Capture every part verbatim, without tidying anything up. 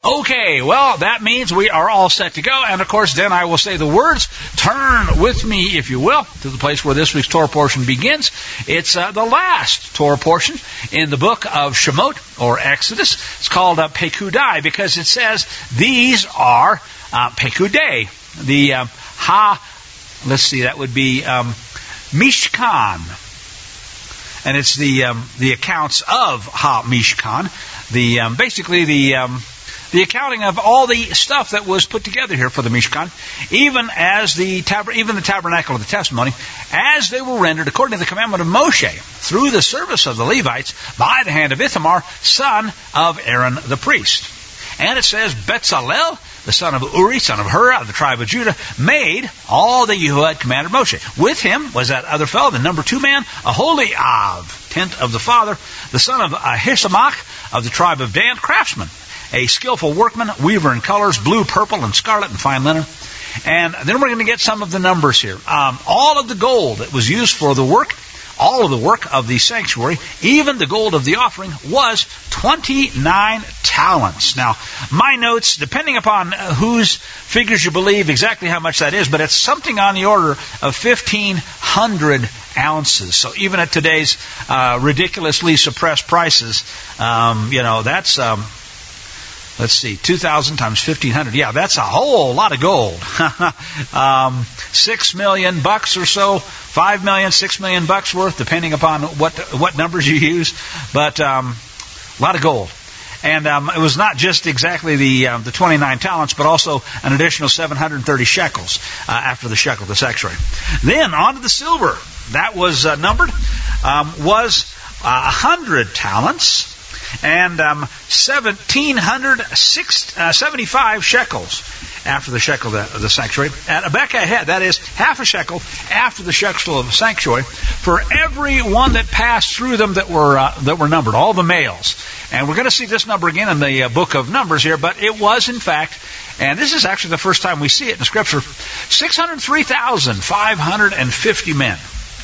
Okay, well, that means we are all set to go. And, of course, then I will say the words. Turn with me, if you will, to the place where this week's Torah portion begins. It's uh, the last Torah portion in the book of Shemot, or Exodus. It's called uh, Pekudai because it says these are uh, Pekudei. The um, Ha, let's see, that would be um, Mishkan. And it's the um, the accounts of Ha Mishkan. The um, basically the um, the accounting of all the stuff that was put together here for the Mishkan, even as the tab- even the tabernacle of the testimony, as they were rendered according to the commandment of Moshe through the service of the Levites by the hand of Ithamar, son of Aaron the priest. And it says Betzalel, the son of Uri, son of Hur, of the tribe of Judah, made all that Yahuwah had commanded Moshe. With him was that other fellow, the number two man, Aholiab, tent of the father, the son of Ahisamach, of the tribe of Dan, craftsman, a skillful workman, weaver in colors, blue, purple, and scarlet, and fine linen. And then we're going to get some of the numbers here. Um, all of the gold that was used for the work, all of the work of the sanctuary, even the gold of the offering, was twenty-nine talents. Now, my notes, depending upon whose figures you believe, exactly how much that is, but it's something on the order of fifteen hundred ounces. So even at today's uh, ridiculously suppressed prices, um, you know, that's... Um, Let's see, two thousand times fifteen hundred. Yeah, that's a whole lot of gold. um, six million bucks or so, five million, six million bucks worth, depending upon what what numbers you use. But um, a lot of gold. And um, it was not just exactly the um, the twenty-nine talents, but also an additional seven hundred thirty shekels uh, after the shekel of the sanctuary. Then on to the silver. That was uh, numbered, um, was uh, one hundred talents. And um, one thousand seven hundred seventy-five shekels after the shekel of the, the sanctuary. And a becca ahead, that is half a shekel after the shekel of the sanctuary, for every one that passed through them that were uh, that were numbered, all the males. And we're going to see this number again in the uh, book of Numbers here, but it was in fact, and this is actually the first time we see it in Scripture, six hundred three thousand five hundred fifty men.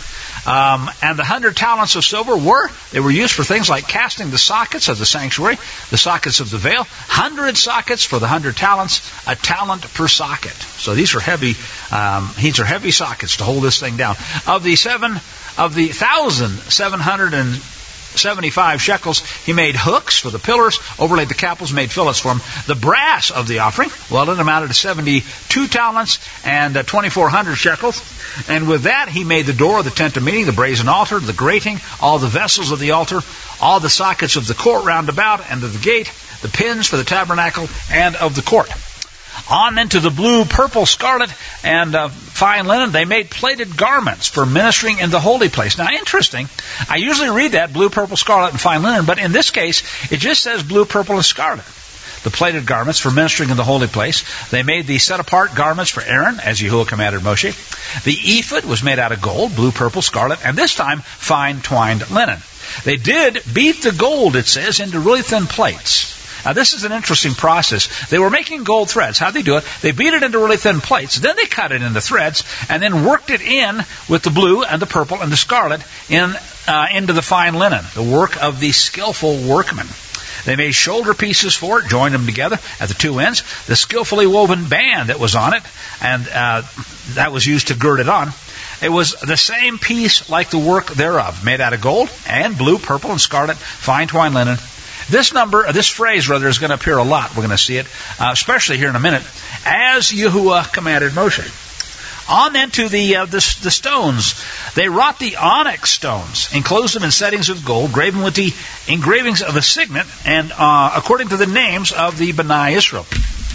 Um, and the hundred talents of silver were, they were used for things like casting the sockets of the sanctuary, the sockets of the veil, hundred sockets for the hundred talents, a talent per socket. So these are heavy, um, these are heavy sockets to hold this thing down. Of the seven, of the thousand seven hundred and seventy-five shekels, he made hooks for the pillars, overlaid the capitals, made fillets for them. The brass of the offering, well, it amounted to seventy-two talents and uh, twenty-four hundred shekels. And with that, he made the door of the tent of meeting, the brazen altar, the grating, all the vessels of the altar, all the sockets of the court round about, and of the gate, the pins for the tabernacle, and of the court. On then to the blue, purple, scarlet, and uh, fine linen, they made plated garments for ministering in the holy place. Now, interesting, I usually read that, blue, purple, scarlet, and fine linen, but in this case, it just says blue, purple, and scarlet. The plated garments for ministering in the holy place. They made the set-apart garments for Aaron, as Yahuwah commanded Moshe. The ephod was made out of gold, blue, purple, scarlet, and this time, fine twined linen. They did beat the gold, it says, into really thin plates. Now, this is an interesting process. They were making gold threads. How'd they do it? They beat it into really thin plates. Then they cut it into threads and then worked it in with the blue and the purple and the scarlet in uh, into the fine linen, the work of the skillful workman. They made shoulder pieces for it, joined them together at the two ends. The skillfully woven band that was on it, and uh, that was used to gird it on. It was the same piece like the work thereof, made out of gold and blue, purple, and scarlet, fine twined linen. This number, this phrase rather, is going to appear a lot. We're going to see it, uh, especially here in a minute, as Yahuwah commanded Moshe. On then to the, uh, the the stones. They wrought the onyx stones, enclosed them in settings of gold, graven with the engravings of a signet, and uh, according to the names of the Bnei Israel.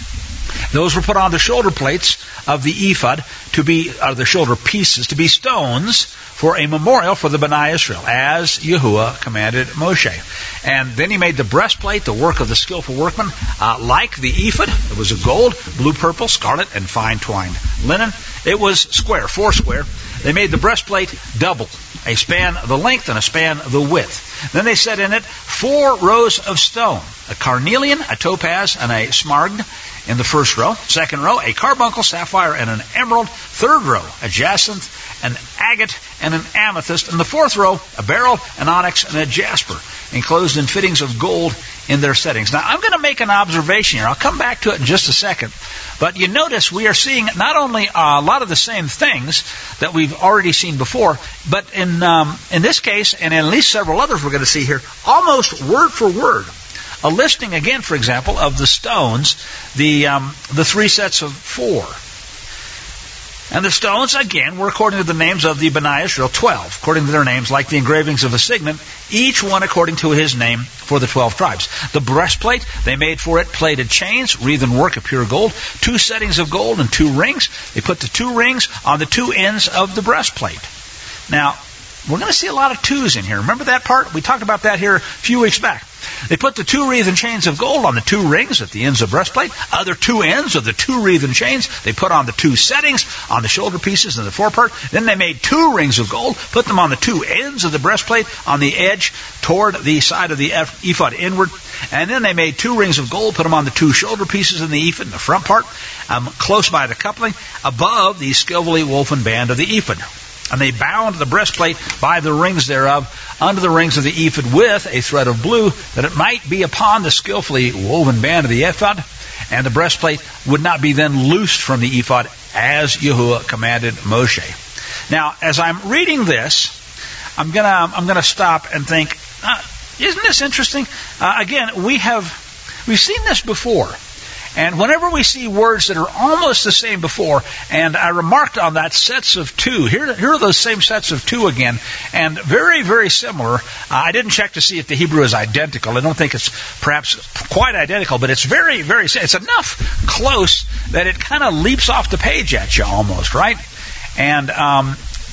Those were put on the shoulder plates of the ephod to be, uh, the shoulder pieces, to be stones for a memorial for the Bnei Israel, as Yahuwah commanded Moshe. And then he made the breastplate, the work of the skillful workman, uh, like the ephod. It was of gold, blue, purple, scarlet, and fine twined linen. It was square, four square. They made the breastplate double, a span the length and a span the width. Then they set in it four rows of stone, a carnelian, a topaz, and a smaragd in the first row. Second row, a carbuncle, sapphire, and an emerald. Third row, a jacinth, an agate, and an amethyst. In the fourth row, a beryl, an onyx, and a jasper, enclosed in fittings of gold in their settings. Now, I'm going to make an observation here. I'll come back to it in just a second. But you notice we are seeing not only a lot of the same things that we've already seen before, but in um, in this case, and in at least several others we're going to see here, almost word for word, a listing again, for example, of the stones, the um, the three sets of four. And the stones, again, were according to the names of the B'nai Israel, twelve, according to their names, like the engravings of a signet, each one according to his name for the twelve tribes. The breastplate, they made for it plated chains, wreathen work of pure gold, two settings of gold and two rings. They put the two rings on the two ends of the breastplate. Now, we're going to see a lot of twos in here. Remember that part? We talked about that here a few weeks back. They put the two wreathen chains of gold on the two rings at the ends of the breastplate. Other two ends of the two wreathen chains, they put on the two settings on the shoulder pieces and the forepart. Then they made two rings of gold, put them on the two ends of the breastplate on the edge toward the side of the ephod inward. And then they made two rings of gold, put them on the two shoulder pieces in the ephod in the front part, um, close by the coupling, above the skillfully woven band of the ephod. And they bound the breastplate by the rings thereof under the rings of the ephod with a thread of blue, that it might be upon the skillfully woven band of the ephod, and the breastplate would not be then loosed from the ephod, as Yahuwah commanded Moshe. Now, as I'm reading this, I'm gonna I'm gonna stop and think, uh, isn't this interesting? Uh, again, we have we've seen this before. And whenever we see words that are almost the same before, and I remarked on that sets of two, here, here are those same sets of two again, and very, very similar. Uh, I didn't check to see if the Hebrew is identical. I don't think it's perhaps quite identical, but it's very, very, it's enough close that it kind of leaps off the page at you almost, right? And, um,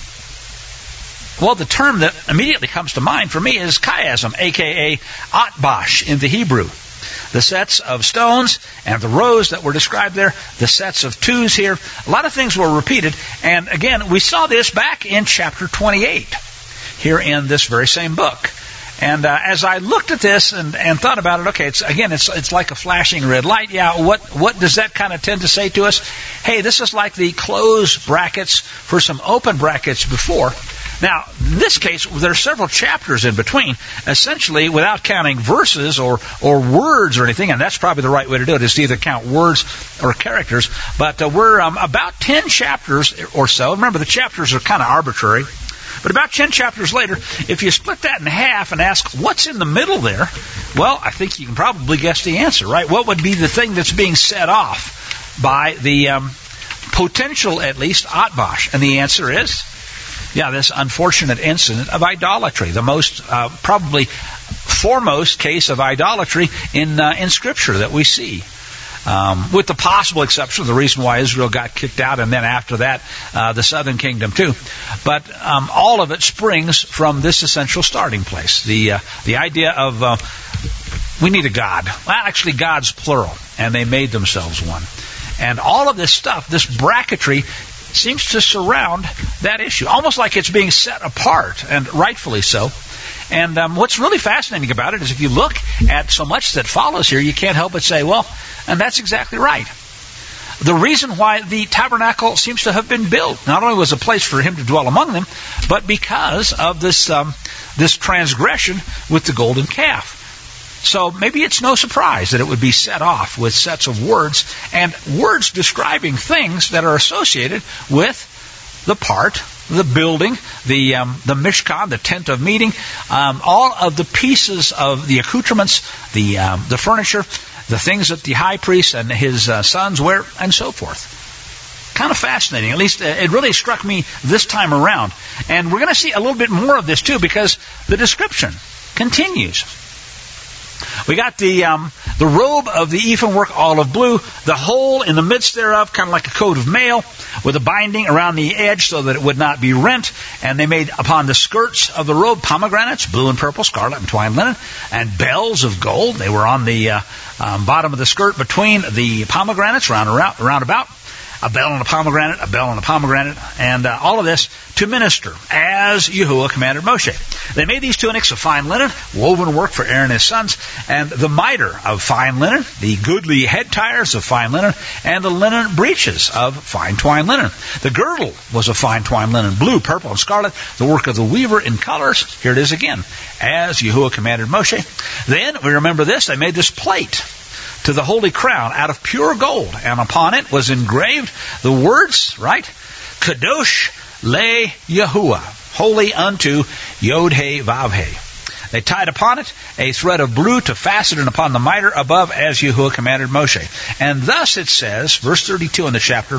well, the term that immediately comes to mind for me is chiasm, a k a. atbash in the Hebrew. The sets of stones and the rows that were described there, the sets of twos here. A lot of things were repeated. And again, we saw this back in chapter twenty-eight, here in this very same book. And uh, as I looked at this and, and thought about it, okay, it's again, it's it's like a flashing red light. Yeah, what what does that kind of tend to say to us? Hey, this is like the closed brackets for some open brackets before. Now, in this case, there are several chapters in between, essentially without counting verses or, or words or anything, and that's probably the right way to do it, is to either count words or characters. But uh, we're um, about ten chapters or so. Remember, the chapters are kind of arbitrary. But about ten chapters later, if you split that in half and ask what's in the middle there, well, I think you can probably guess the answer, right? What would be the thing that's being set off by the um, potential, at least, atbash? And the answer is, yeah, this unfortunate incident of idolatry, the most, uh, probably foremost case of idolatry in uh, in Scripture that we see. Um, with the possible exception of the reason why Israel got kicked out, and then after that, uh, the southern kingdom too. But um, all of it springs from this essential starting place. The uh, the idea of uh, we need a God. Well, actually, God's plural, and they made themselves one. And all of this stuff, this bracketry, seems to surround that issue, almost like it's being set apart, and rightfully so. And um, what's really fascinating about it is if you look at so much that follows here, you can't help but say, well, and that's exactly right. The reason why the tabernacle seems to have been built, not only was a place for him to dwell among them, but because of this um, this transgression with the golden calf. So maybe it's no surprise that it would be set off with sets of words, and words describing things that are associated with the part, the building, the um, the Mishkan, the tent of meeting, um, all of the pieces of the accoutrements, the um, the furniture, the things that the high priest and his uh, sons wear, and so forth. Kind of fascinating. At least uh, it really struck me this time around. And we're going to see a little bit more of this too, because the description continues. We got the um, the robe of the ephod work, olive blue, the hole in the midst thereof, kind of like a coat of mail, with a binding around the edge so that it would not be rent. And they made upon the skirts of the robe pomegranates, blue and purple, scarlet and twined linen, and bells of gold. They were on the uh, um, bottom of the skirt between the pomegranates, round, around, round about. a bell and a pomegranate, a bell and a pomegranate, and uh, all of this to minister, as Yahuwah commanded Moshe. They made these tunics of fine linen, woven work for Aaron and his sons, and the mitre of fine linen, the goodly head tires of fine linen, and the linen breeches of fine twined linen. The girdle was of fine twined linen, blue, purple, and scarlet, the work of the weaver in colors. Here it is again, as Yahuwah commanded Moshe. Then, we remember this, they made this plate to the holy crown out of pure gold, and upon it was engraved the words, right? Kadosh le Yahuwah, holy unto Yod-He Vav-He. They tied upon it a thread of blue to fasten it upon the mitre above, as Yahuwah commanded Moshe. And thus it says, verse thirty-two in the chapter,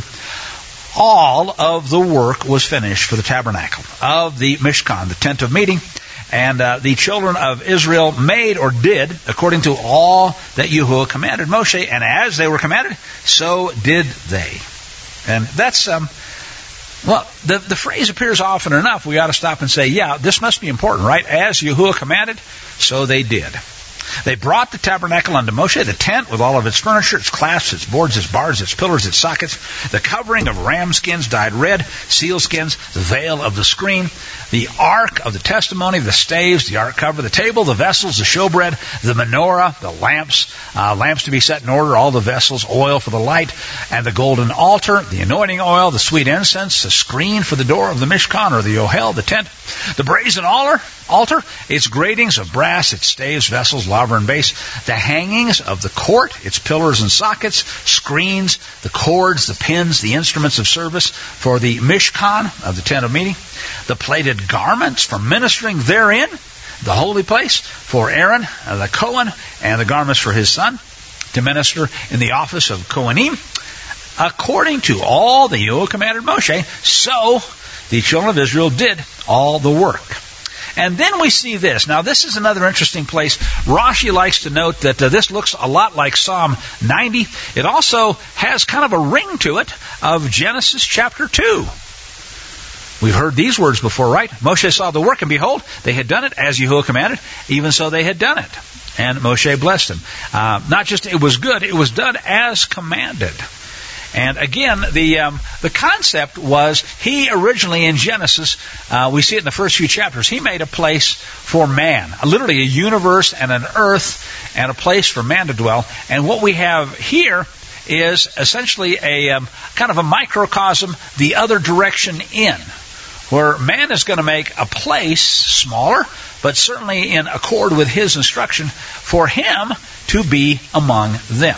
all of the work was finished for the tabernacle of the Mishkan, the tent of meeting. And uh, the children of Israel made or did according to all that Yahuwah commanded Moshe, and as they were commanded, so did they. And that's, um, well, the, the phrase appears often enough, we ought to stop and say, yeah, this must be important, right? As Yahuwah commanded, so they did. They brought the tabernacle unto Moshe, the tent with all of its furniture, its clasps, its boards, its bars, its pillars, its sockets, the covering of ram skins dyed red, seal skins, the veil of the screen, the ark of the testimony, the staves, the ark cover, the table, the vessels, the showbread, the menorah, the lamps, uh, lamps to be set in order, all the vessels, oil for the light, and the golden altar, the anointing oil, the sweet incense, the screen for the door of the Mishkan, or the Ohel, the tent, the brazen altar, altar, its gratings of brass, its staves, vessels, laver and base, the hangings of the court, its pillars and sockets, screens, the cords, the pins, the instruments of service for the Mishkan of the tent of meeting, the plaited garments for ministering therein, the holy place for Aaron, the Cohen, and the garments for his son to minister in the office of Kohanim, according to all that Yahuwah commanded Moshe. So the children of Israel did all the work. And then we see this. Now, this is another interesting place. Rashi likes to note that uh, this looks a lot like Psalm ninety. It also has kind of a ring to it of Genesis chapter two. We've heard these words before, right? Moshe saw the work, and behold, they had done it as Yahuwah commanded. Even so they had done it. And Moshe blessed them. Uh, not just it was good, it was done as commanded. And again, the um, the concept was, he originally in Genesis, uh, we see it in the first few chapters, he made a place for man, literally a universe and an earth and a place for man to dwell. And what we have here is essentially a um, kind of a microcosm, the other direction in, where man is going to make a place smaller, but certainly in accord with his instruction, for him to be among them.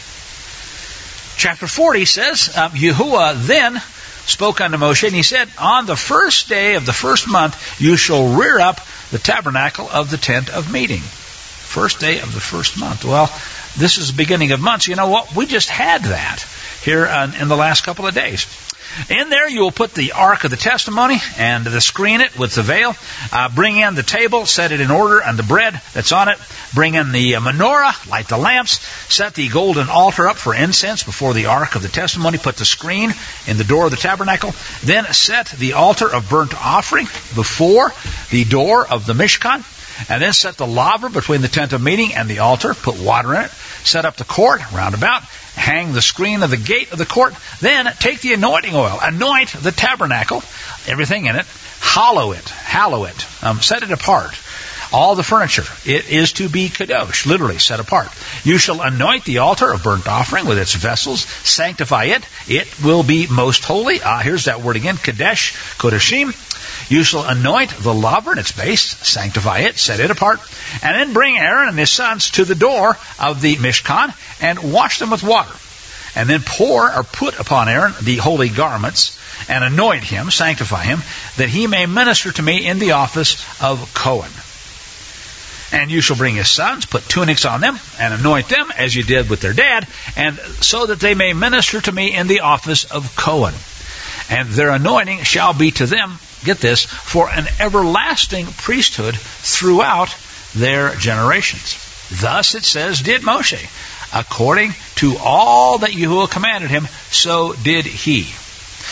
Chapter forty says, um, Yahuwah then spoke unto Moshe, and he said, on the first day of the first month you shall rear up the tabernacle of the tent of meeting. First day of the first month. Well, this is the beginning of months. You know what? We just had that here uh, in the last couple of days. In there you will put the ark of the testimony and the screen it with the veil. Uh, bring in the table, set it in order, and the bread that's on it. Bring in the uh, menorah, light the lamps. Set the golden altar up for incense before the ark of the testimony. Put the screen in the door of the tabernacle. Then set the altar of burnt offering before the door of the Mishkan. And then set the laver between the tent of meeting and the altar. Put water in it. Set up the court round about. Hang the screen of the gate of the court. Then take the anointing oil. Anoint the tabernacle, everything in it. Hallow it. Hallow it. Um, set it apart. All the furniture. It is to be kadosh, literally set apart. You shall anoint the altar of burnt offering with its vessels. Sanctify it. It will be most holy. Ah, here's that word again. Kadesh, kodashim. You shall anoint the laver and its base, sanctify it, set it apart, and then bring Aaron and his sons to the door of the Mishkan and wash them with water. And then pour or put upon Aaron the holy garments and anoint him, sanctify him, that he may minister to me in the office of Cohen. And you shall bring his sons, put tunics on them, and anoint them as you did with their dad, and so that they may minister to me in the office of Cohen. And their anointing shall be to them, get this, for an everlasting priesthood throughout their generations. Thus it says, did Moshe. According to all that Yahuwah commanded him, so did he.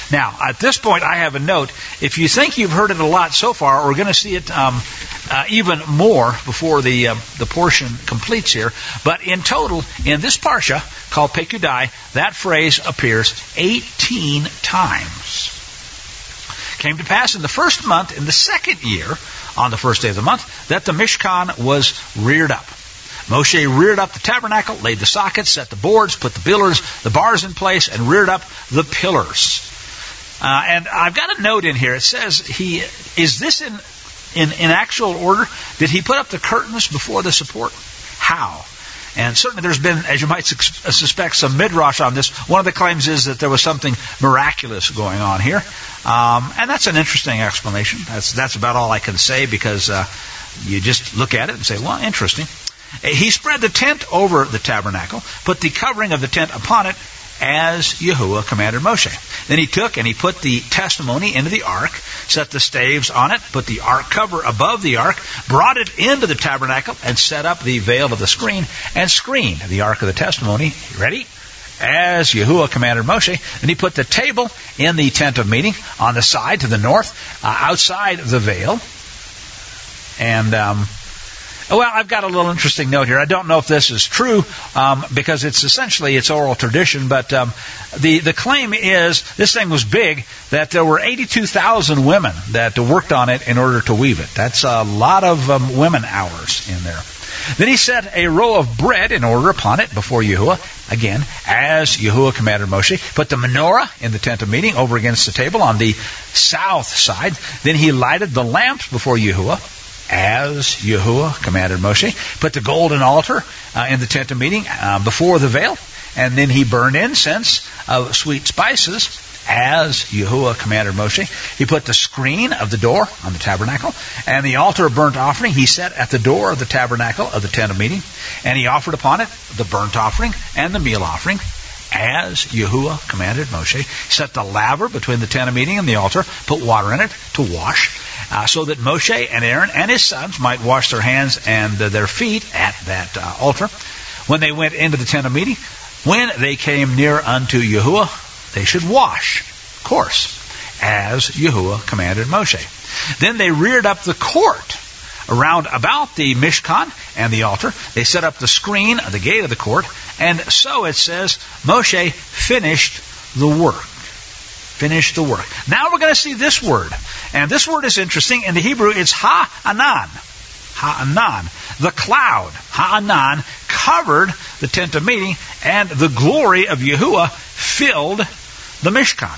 Now, at this point, I have a note. If you think you've heard it a lot so far, we're going to see it um, uh, even more before the uh, the portion completes here. But in total, in this parsha called Pekudai, that phrase appears eighteen times. Came to pass in the first month, in the second year, on the first day of the month, that the Mishkan was reared up. Moshe reared up the tabernacle, laid the sockets, set the boards, put the pillars, the bars in place, and reared up the pillars. Uh, and I've got a note in here. It says, he is this in, in, in actual order? Did he put up the curtains before the support? How? And certainly there's been, as you might suspect, some midrash on this. One of the claims is that there was something miraculous going on here. Um, and that's an interesting explanation. That's, that's about all I can say, because uh, you just look at it and say, well, interesting. He spread the tent over the tabernacle, put the covering of the tent upon it, as Yahuwah commanded Moshe. Then he took and he put the testimony into the ark, set the staves on it, put the ark cover above the ark, brought it into the tabernacle, and set up the veil of the screen, and screened the ark of the testimony. Ready? As Yahuwah commanded Moshe. Then he put the table in the tent of meeting on the side to the north, uh, outside the veil. And, um, well, I've got a little interesting note here. I don't know if this is true, um, because it's essentially it's oral tradition, but um, the, the claim is this thing was big, that there were eighty-two thousand women that worked on it in order to weave it. That's a lot of um, women hours in there. Then he set a roll of bread in order upon it before Yahuwah, again, as Yahuwah commanded Moshe. Put the menorah in the tent of meeting over against the table on the south side. Then he lighted the lamps before Yahuwah, as Yahuwah commanded Moshe. Put the golden altar uh, in the tent of meeting uh, before the veil. And then he burned incense of sweet spices, as Yahuwah commanded Moshe. He put the screen of the door on the tabernacle, and the altar of burnt offering he set at the door of the tabernacle of the tent of meeting. And he offered upon it the burnt offering and the meal offering, as Yahuwah commanded Moshe. He set the laver between the tent of meeting and the altar, put water in it to wash, Uh, so that Moshe and Aaron and his sons might wash their hands and uh, their feet at that uh, altar. When they went into the tent of meeting, when they came near unto Yahuwah, they should wash, of course, as Yahuwah commanded Moshe. Then they reared up the court around about the Mishkan and the altar. They set up the screen of the gate of the court, and so it says Moshe finished the work. Finish the work. Now we're going to see this word. And this word is interesting. In the Hebrew, it's ha'anan. Ha'anan. The cloud, ha'anan, covered the tent of meeting, and the glory of Yahuwah filled the Mishkan.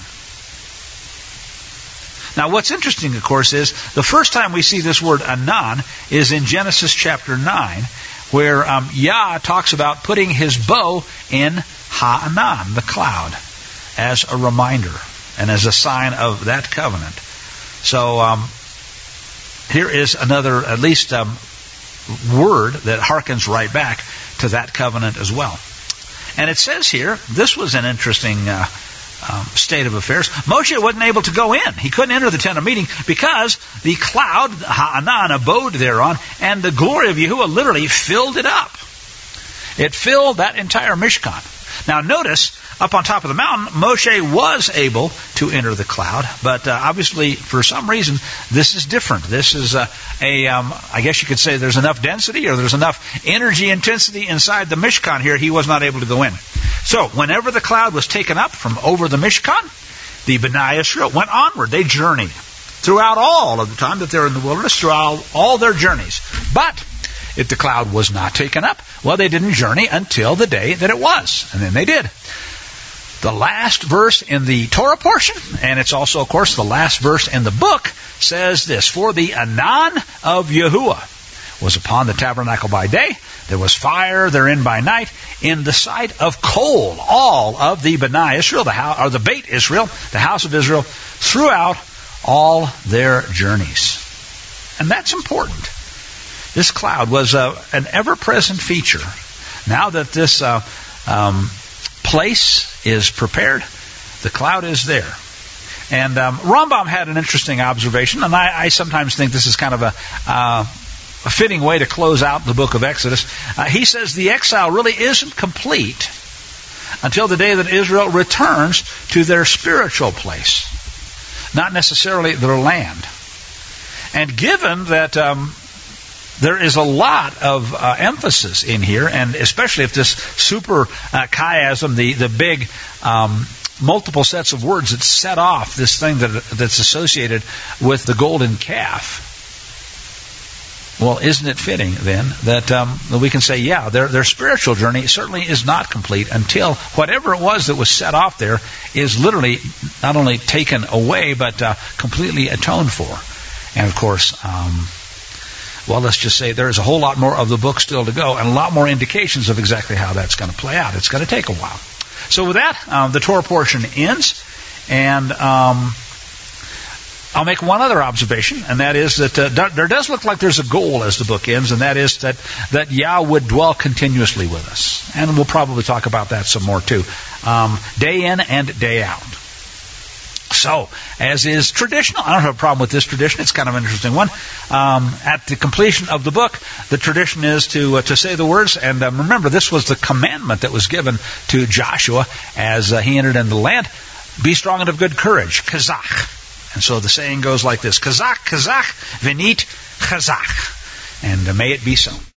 Now what's interesting, of course, is the first time we see this word anan is in Genesis chapter nine, where um, Yah talks about putting his bow in ha'anan, the cloud, as a reminder and as a sign of that covenant. So um, here is another, at least, um, word that harkens right back to that covenant as well. And it says here, this was an interesting uh, um, state of affairs. Moshe wasn't able to go in. He couldn't enter the tent of meeting because the cloud, ha'anan, abode thereon, and the glory of Yahuwah literally filled it up. It filled that entire Mishkan. Now notice, up on top of the mountain, Moshe was able to enter the cloud, but uh, obviously, for some reason, this is different. This is a, a um, I guess you could say there's enough density or there's enough energy intensity inside the Mishkan here, he was not able to go in. So, whenever the cloud was taken up from over the Mishkan, the Bnei Israel went onward. They journeyed throughout all of the time that they're in the wilderness, throughout all their journeys. But if the cloud was not taken up, well, they didn't journey until the day that it was. And then they did. The last verse in the Torah portion, and it's also, of course, the last verse in the book, says this: For the Anan of Yahuwah was upon the tabernacle by day, there was fire therein by night, in the sight of Kol, all of the Bnei Israel, the house, or the Beit Israel, the house of Israel, throughout all their journeys. And that's important. This cloud was uh, an ever-present feature. Now that this uh, um, place is prepared, the cloud is there. And um, Rambam had an interesting observation, and I, I sometimes think this is kind of a, uh, a fitting way to close out the book of Exodus. Uh, he says the exile really isn't complete until the day that Israel returns to their spiritual place. not necessarily their land. And given that um, there is a lot of uh, emphasis in here, and especially if this super uh, chiasm, the, the big um, multiple sets of words that set off this thing that that's associated with the golden calf, well, isn't it fitting then that um, we can say, yeah, their their spiritual journey certainly is not complete until whatever it was that was set off there is literally not only taken away but uh, completely atoned for. And of course, um, well, let's just say there is a whole lot more of the book still to go and a lot more indications of exactly how that's going to play out. It's going to take a while. So with that, um, the Torah portion ends, and um, I'll make one other observation, and that is that uh, there does look like there's a goal as the book ends, and that is that, that Yah would dwell continuously with us. And we'll probably talk about that some more too, um, day in and day out. So, as is traditional, I don't have a problem with this tradition. It's kind of an interesting one. Um, at the completion of the book, the tradition is to uh, to say the words. And um, remember, this was the commandment that was given to Joshua as uh, he entered into the land. Be strong and of good courage. Kazach. And so the saying goes like this. Kazach, kazach, venit, chazach. And uh, may it be so.